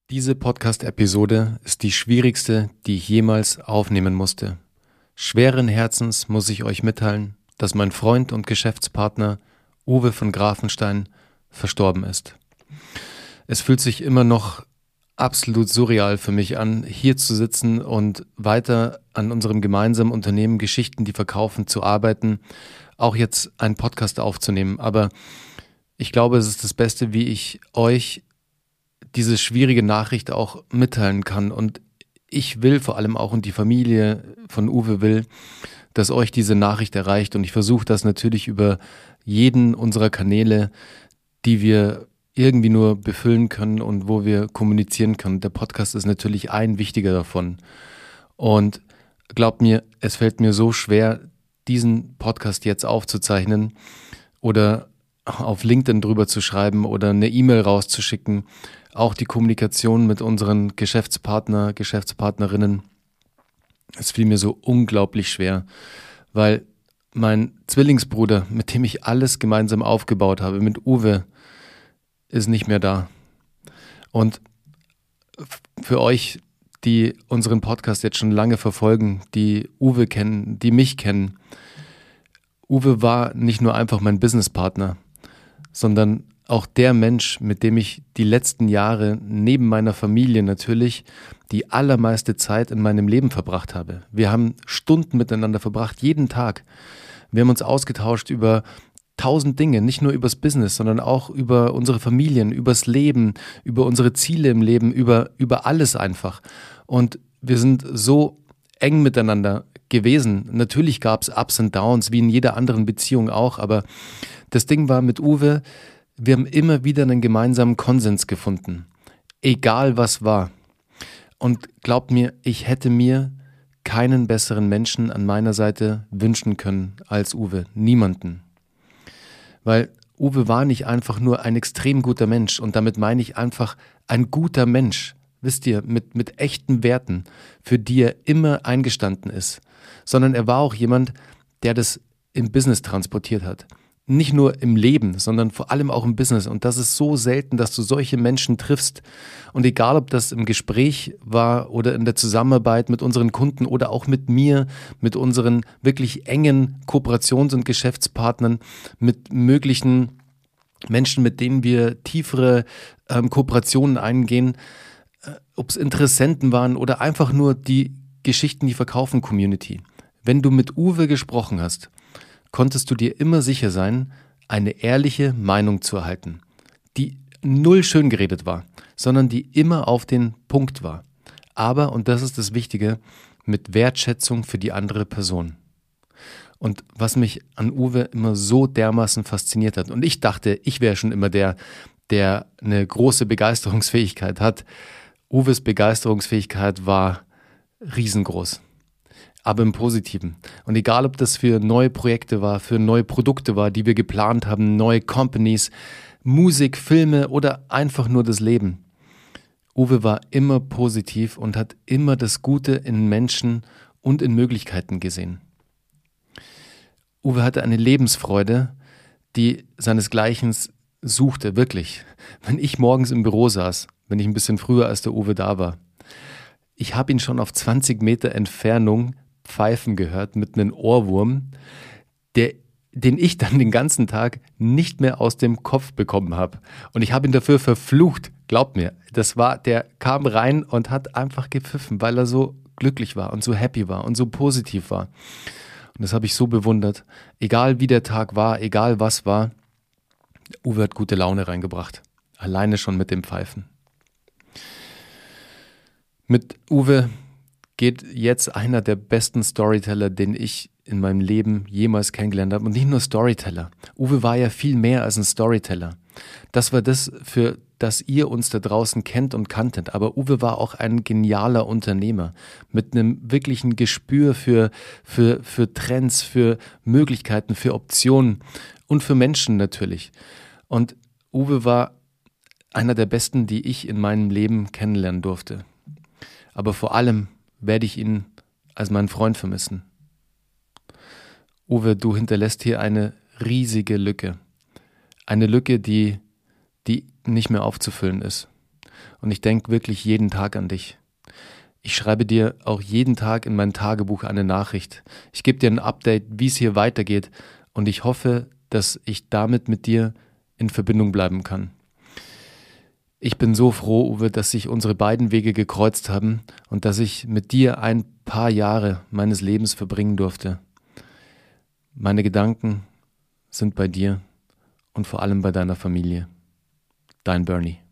Diese Podcast-Episode ist die schwierigste, die ich jemals aufnehmen musste. Schweren Herzens muss ich euch mitteilen, dass mein Freund und Geschäftspartner Uwe von Grafenstein verstorben ist. Es fühlt sich immer noch absolut surreal für mich an, hier zu sitzen und weiter an unserem gemeinsamen Unternehmen Geschichten, die verkaufen, zu arbeiten, auch jetzt einen Podcast aufzunehmen. Aber ich glaube, es ist das Beste, wie ich euch diese schwierige Nachricht auch mitteilen kann. Und ich will vor allem auch, und die Familie von Uwe will, dass euch diese Nachricht erreicht. Und ich versuche das natürlich über jeden unserer Kanäle, die wir irgendwie nur befüllen können und wo wir kommunizieren können. Der Podcast ist natürlich ein wichtiger davon. Und glaubt mir, es fällt mir so schwer, diesen Podcast jetzt aufzuzeichnen oder auf LinkedIn drüber zu schreiben oder eine E-Mail rauszuschicken. Auch die Kommunikation mit unseren Geschäftspartnerinnen, es fiel mir so unglaublich schwer, weil mein Zwillingsbruder, mit dem ich alles gemeinsam aufgebaut habe, mit Uwe, ist nicht mehr da. Und für euch, die unseren Podcast jetzt schon lange verfolgen, die Uwe kennen, die mich kennen, Uwe war nicht nur einfach mein Businesspartner, sondern auch der Mensch, mit dem ich die letzten Jahre neben meiner Familie natürlich die allermeiste Zeit in meinem Leben verbracht habe. Wir haben Stunden miteinander verbracht, jeden Tag. Wir haben uns ausgetauscht über 1000 Dinge, nicht nur übers Business, sondern auch über unsere Familien, übers Leben, über unsere Ziele im Leben, über alles einfach. Und wir sind so eng miteinander gewesen. Natürlich gab es Ups und Downs, wie in jeder anderen Beziehung auch, aber das Ding war mit Uwe, wir haben immer wieder einen gemeinsamen Konsens gefunden, egal was war. Und glaubt mir, ich hätte mir keinen besseren Menschen an meiner Seite wünschen können als Uwe, niemanden. Weil Uwe war nicht einfach nur ein extrem guter Mensch und damit meine ich einfach ein guter Mensch, wisst ihr, mit echten Werten, für die er immer eingestanden ist, sondern er war auch jemand, der das im Business transportiert hat. Nicht nur im Leben, sondern vor allem auch im Business. Und das ist so selten, dass du solche Menschen triffst. Und egal, ob das im Gespräch war oder in der Zusammenarbeit mit unseren Kunden oder auch mit mir, mit unseren wirklich engen Kooperations- und Geschäftspartnern, mit möglichen Menschen, mit denen wir tiefere Kooperationen eingehen, ob es Interessenten waren oder einfach nur die Geschichten, die verkaufen Community. Wenn du mit Uwe gesprochen hast, konntest du dir immer sicher sein, eine ehrliche Meinung zu erhalten, die null schön geredet war, sondern die immer auf den Punkt war. Aber, und das ist das Wichtige, mit Wertschätzung für die andere Person. Und was mich an Uwe immer so dermaßen fasziniert hat, und ich dachte, ich wäre schon immer der eine große Begeisterungsfähigkeit hat. Uwes Begeisterungsfähigkeit war riesengroß. Aber im Positiven. Und egal, ob das für neue Projekte war, für neue Produkte war, die wir geplant haben, neue Companies, Musik, Filme oder einfach nur das Leben. Uwe war immer positiv und hat immer das Gute in Menschen und in Möglichkeiten gesehen. Uwe hatte eine Lebensfreude, die seinesgleichen suchte, wirklich. Wenn ich morgens im Büro saß, wenn ich ein bisschen früher als der Uwe da war, ich habe ihn schon auf 20 Meter Entfernung pfeifen gehört mit einem Ohrwurm, den ich dann den ganzen Tag nicht mehr aus dem Kopf bekommen habe. Und ich habe ihn dafür verflucht, glaubt mir. Der kam rein und hat einfach gepfiffen, weil er so glücklich war und so happy war und so positiv war. Und das habe ich so bewundert. Egal wie der Tag war, egal was war, Uwe hat gute Laune reingebracht. Alleine schon mit dem Pfeifen. Mit Uwe geht jetzt einer der besten Storyteller, den ich in meinem Leben jemals kennengelernt habe. Und nicht nur Storyteller. Uwe war ja viel mehr als ein Storyteller. Das war das, für das ihr uns da draußen kennt und kanntet. Aber Uwe war auch ein genialer Unternehmer mit einem wirklichen Gespür für Trends, für Möglichkeiten, für Optionen und für Menschen natürlich. Und Uwe war einer der besten, die ich in meinem Leben kennenlernen durfte. Aber vor allem werde ich ihn als meinen Freund vermissen. Uwe, du hinterlässt hier eine riesige Lücke. Eine Lücke, die nicht mehr aufzufüllen ist. und ich denke wirklich jeden Tag an dich. Ich schreibe dir auch jeden Tag in mein Tagebuch eine Nachricht. Ich gebe dir ein Update, wie es hier weitergeht und ich hoffe, dass ich damit mit dir in Verbindung bleiben kann. Ich bin so froh, Uwe, dass sich unsere beiden Wege gekreuzt haben und dass ich mit dir ein paar Jahre meines Lebens verbringen durfte. Meine Gedanken sind bei dir und vor allem bei deiner Familie. Dein Bernie.